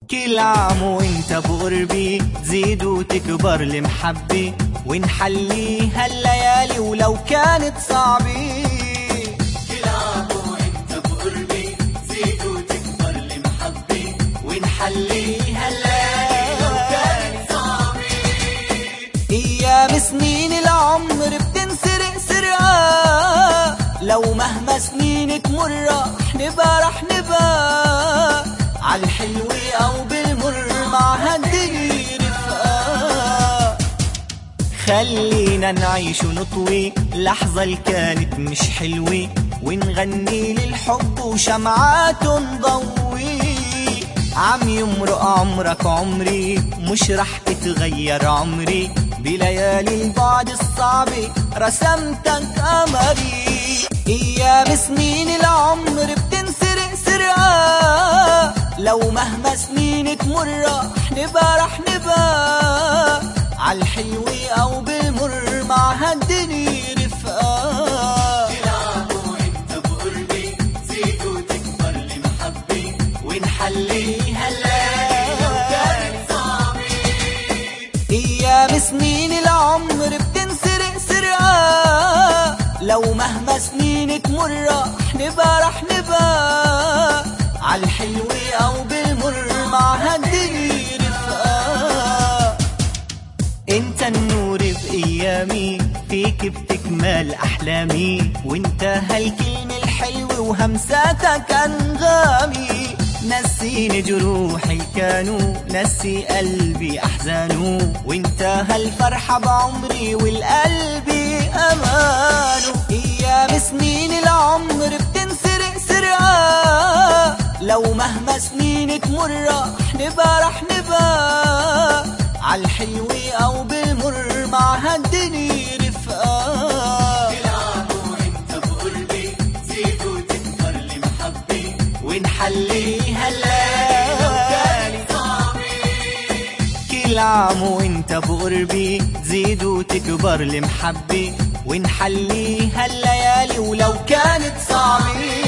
كل عام وانت بقربي تزيد وتكبر المحبة ونحليها الليالي ولو كانت صعبة. كل عام وانت بقربي تزيد وتكبر المحبة ونحليها الليالي لو كانت صعبة. ايام سنين العمر بتنسرق سرقة، لو مهما سنين تمر رح نبقى عالحلوة أو بالمر مع هالدنيا رفقة. خلينا نعيش ونطوي لحظة اللي كانت مش حلوة ونغني للحب وشمعات نضوي. عم يمرق عمرك عمري مش رح اتغير عمري، بليالي البعد الصعبة رسمتك قمري. ايام سنين العمر بتنسرق سرقة، لو مهما سنين تمر رح نبقى عالحلوة أو بالمر مع هالدنيا رفقة. كل عام وانت بقربي تزيد وتكبر المحبة ونحليها الليالي لو كانت صعبة. ايام سنين العمر بتنسرق سرقة، لو مهما سنين تمر رح نبقى عالحلوة أو بالمر مع هالدنيا رفقة. انت النور بأيامي فيك بتكمل أحلامي، وانت هالكلمة الحلوة وهمساتك أنغامي. نسيني جروحي كانوا نسي قلبي أحزانه، وانت هالفرحة بعمري والقلب أمانه. ايام سنين العمر بتنسرق سرقة، لو مهما سنين تمر رح نبقى عالحلوة أو بالمر مع هالدنيا رفقة. كل عام وانت بقربي تزيد وتكبر المحبة ونحليها الليالي لو كانت صعبة. كل عام وانت بقربي تزيد وتكبر المحبة ونحليها الليالي ولو كانت صعبة.